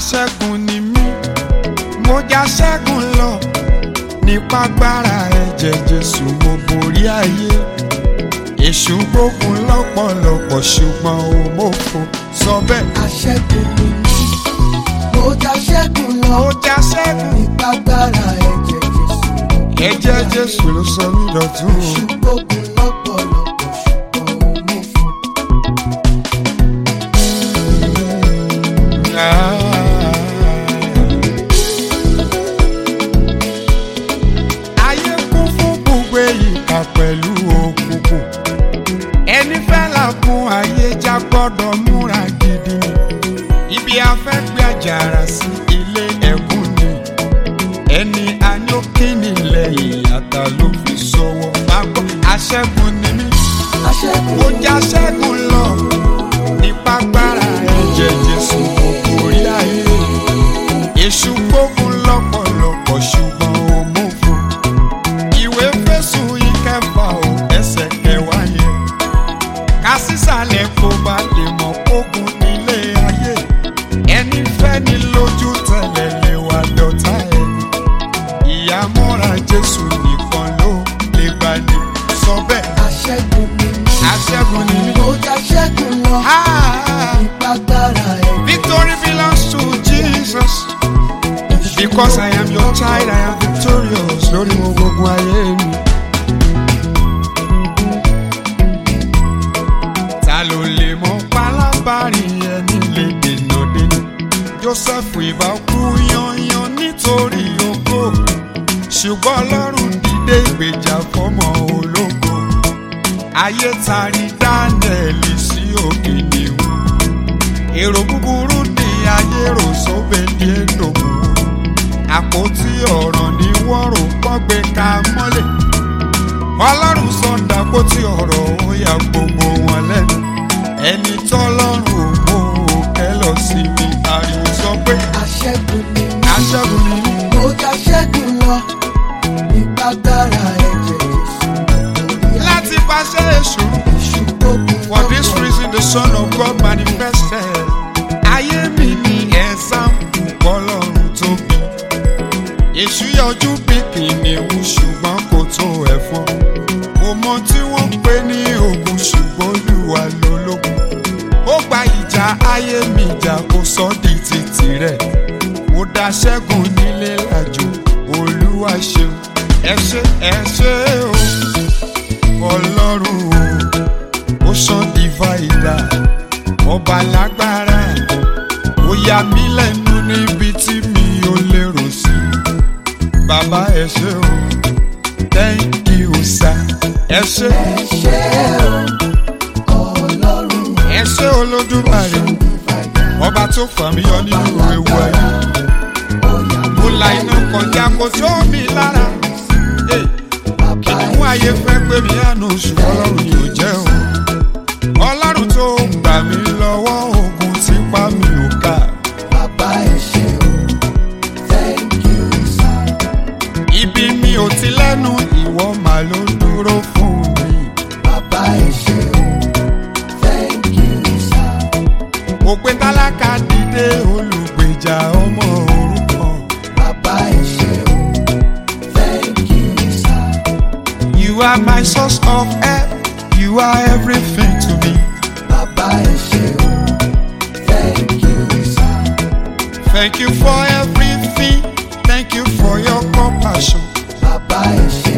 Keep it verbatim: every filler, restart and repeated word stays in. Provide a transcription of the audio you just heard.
aṣẹ́gun ni mí mo já ṣẹ́gun lọ nípa agbára ẹ̀jẹ̀ Jésù mo borí ayé èṣù gbógun lọ́pọ̀lọpọ̀ ṣùgbọ́n ó mọ̀fo sọ bẹ́ẹ̀. aṣẹ́gun ni mí mo já ṣẹ́gun lọ mo já ṣẹ́gun nípa agbára ẹ̀jẹ̀ Jésù. ẹ̀jẹ̀ Jésù ló sọ mí dọ̀tun o. èṣù gbógun lọ́pọ̀lọpọ̀ ṣùgbọ́n ó mọ̀fo. ayé kún fún gbogbo ìkà pẹ̀lú òkùnkùn ẹni fẹ́ làkún ayé já gbọ́dọ̀ múra gidi ibi afẹ́ gbé àjàrà sí ilé ẹ̀kún ni ẹni anyókìní lẹ́yìn ata ló fi sọ̀wọ́ máa gbọ́ aṣẹ́gun ni mí mo já ṣẹ́gun lọ nípa agbára ẹ̀jẹ̀ Jésù mo borí ayé èṣù gbógun lọ́pọ̀lọpọ̀ ṣùgbọ́n ó mọ̀fo ìwé Éfésù ìkẹfà ò ẹsẹ̀ kẹwàá yẹn ká sísàlẹ̀ kó bá lè mọ̀ kógun nílé ayé ẹni fẹ́ ni lójú tẹ̀lẹ̀ lè wà dọ̀tá ẹni ìyàmọ́ra Jésù nìkan ló lè gbà ní sọ bẹ́ẹ̀. aṣẹ́gun ni mí aṣẹ́gun ni mí mo já ṣẹ́gun lọ nípa agbára ẹ̀jẹ̀. victory belongs to Jesus because I am your child I am victorious lórí mo gbogbo ayé mi. ta ló lè mọ pálábárì ẹni lè dènà dènà Joseph ìbá kú yanyan nítorí ògo ṣùgbọ́n Ọlọ́run dìde ìgbèjà fọ́mọ ológo ayé tari Dáníẹ́lì sí òkè nìwú èrò búburú ní ayé rò sóbè ní èdòmù àpótí ọ̀rọ̀ ní wọ́n rò pọ́gbé ká mọ́lẹ̀ Ọlọ́run sọ̀dà àpótí ọ̀rọ̀ ó yà gbogbo wọn lẹ́nu ẹni tọ́lọ́run ò mú òkè lọ sí mi ariwo sọ pé aṣẹ́gun ni mí aṣẹ́gun ni mí mo já ṣẹ́gun lọ nípa agbára ẹ̀jẹ̀ Jésù. láti pàṣẹ èṣù. èṣù gbógun For this reason the Son of God manifested. Ayé mi ni ẹ̀sáǹpù bọ́lọ́run tó bí. Èṣù yọjú bí kìnìún ṣùgbọ́n kò tó ẹ̀fọn. Mo mọ tí wọ́n ń pè ní ogun ṣùgbọ́n Olúwa lológun. Ó gba ìjà ayé mi jà kó sọ di títì rẹ̀. Mo dá ṣẹ́gun nílé lájò Olúwa ṣeun. Ẹ ṣé ẹ ṣé o Ọlọ́run o ocean divider ọba lágbára ó yà mí lẹ́nu níbi tí mi ò lérò sí bàbá ẹ ṣé o thank you sir ẹ ṣé ẹ ṣé o Ọlọ́run ẹ ṣé Olódùmarè ọba tó fà mí yọ nínú ewu ayé mo la iná kọjá kó tó mi lára kìnìún ayé fẹ́ pé mi àánú ṣùgbọ́n Ọlọ́run yóò jẹ́ o. Ọlọ́run tó gbà mí lọ́wọ́ ogun tí pa mí ò ká. bàbá ẹ ṣé o thank you sir. Ibi mi ò ti lẹ́nu ìwọ mà ló dúró fún mi. bàbá ẹ ṣé o thank you sir. Òpè tálákà dìde olùgbèjà ọmọ òrukàn. bàbá ẹ ṣé o thank you sir. You are my source of help. You are everything to me. bàbá ẹ ṣé o thank you sir. Thank you for everything. Thank you for your compassion. bàbá ẹ ṣé